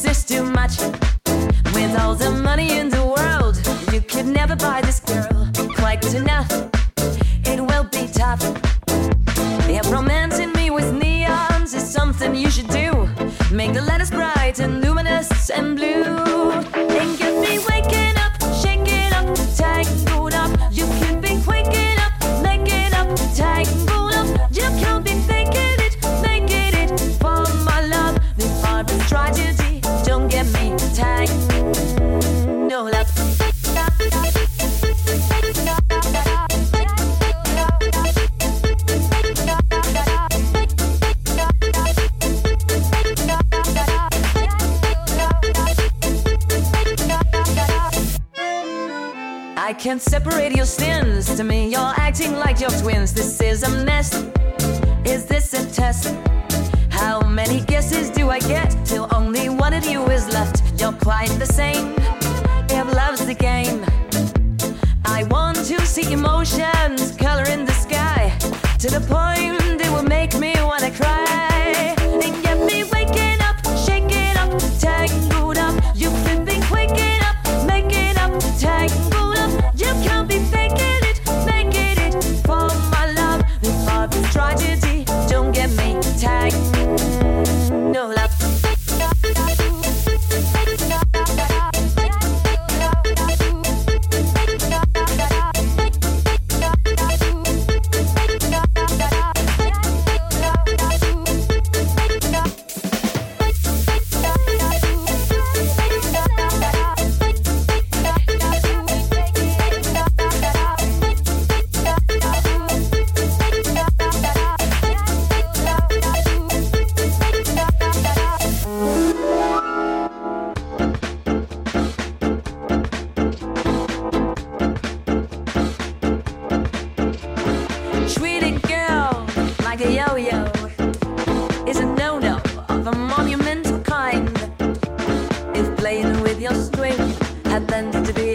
is too much. With all the money in the world, you could never buy this girl quite enough. It will be tough. Yeah, romancing me with neons is something you should do. Make the letters bright and luminous and blue. And get me waking up, shaking up, tangled up. You could be waking up, making up, tangled up. You can't be faking it, making it for my love. Before this tragedy, don't get me tangled up. I can't separate your sins. To me, you're acting like your twins. This is a mess. Is this a test? How many guesses do I get till only one of you is left? You're quite the same. If love's the game, I want to see emotions color in the sky to the point it will make me wanna cry. And get me waking up, shaking up, tangled up. You could be waking up, making up, tangled up. You can't be faking it, making it for my love. Before this tragedy, don't get me tangled up. Happens to be